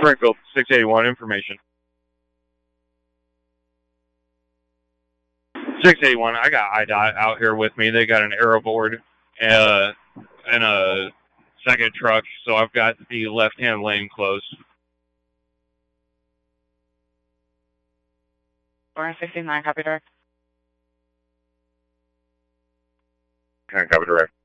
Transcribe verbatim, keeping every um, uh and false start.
Springfield, six eighty-one, information. six eighty-one, I got I D O T out here with me. They got an arrow board uh, and a second truck, so I've got the left-hand lane closed. four sixty-nine, copy direct. Copy direct.